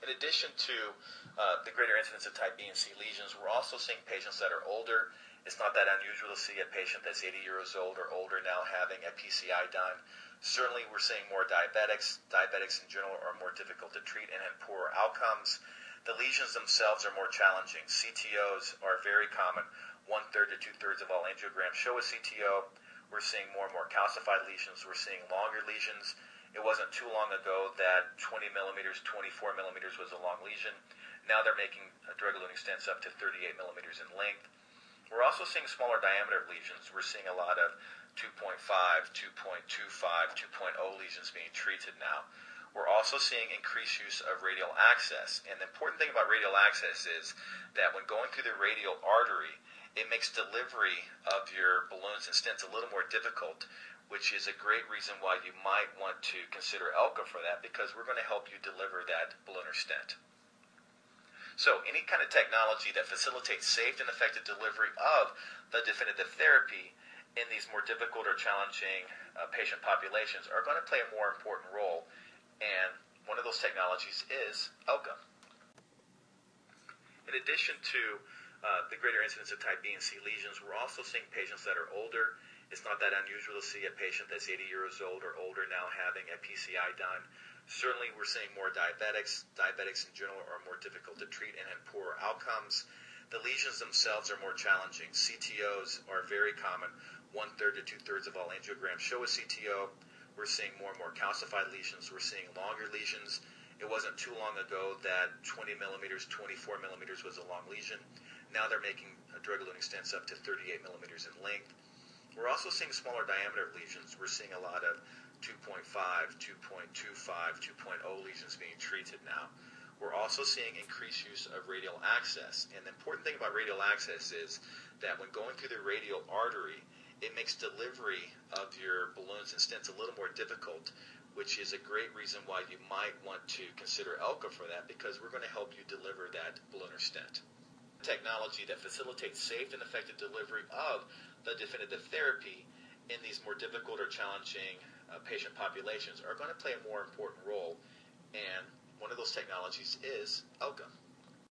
In addition to the greater incidence of type B and C lesions, we're also seeing patients that are older. It's not that unusual to see a patient that's 80 years old or older now having a PCI done. Certainly, we're seeing more diabetics. Diabetics in general are more difficult to treat and have poorer outcomes. The lesions themselves are more challenging. CTOs are very common. 1/3 to 2/3 of all angiograms show a CTO. We're seeing more and more calcified lesions. We're seeing longer lesions. It wasn't too long ago that 20 millimeters, 24 millimeters was a long lesion. Now they're making drug-eluting stents up to 38 millimeters in length. We're also seeing smaller diameter lesions. We're seeing a lot of 2.5, 2.25, 2.0 lesions being treated now. We're also seeing increased use of radial access. And the important thing about radial access is that when going through the radial artery, it makes delivery of your balloons and stents a little more difficult, which is a great reason why you might want to consider ELCA for that, because we're going to help you deliver that balloon or stent. So any kind of technology that facilitates safe and effective delivery of the definitive therapy in these more difficult or challenging patient populations are going to play a more important role, and one of those technologies is ELCA. In addition to the greater incidence of type B and C lesions, we're also seeing patients that are older. It's not that unusual to see a patient that's 80 years old or older now having a PCI done. Certainly, we're seeing more diabetics. Diabetics in general are more difficult to treat and have poorer outcomes. The lesions themselves are more challenging. CTOs are very common. 1/3 to 2/3 of all angiograms show a CTO. We're seeing more and more calcified lesions. We're seeing longer lesions. It wasn't too long ago that 20 millimeters, 24 millimeters was a long lesion. Now they're making drug-eluting stents up to 38 millimeters in length. We're also seeing smaller diameter lesions. We're seeing a lot of 2.5, 2.25, 2.0 lesions being treated now. We're also seeing increased use of radial access. And the important thing about radial access is that when going through the radial artery, it makes delivery of your balloons and stents a little more difficult, which is a great reason why you might want to consider ELCA for that, because we're going to help you deliver that balloon or stent. Technology that facilitates safe and effective delivery of the definitive therapy in these more difficult or challenging patient populations are going to play a more important role, and one of those technologies is ELCA.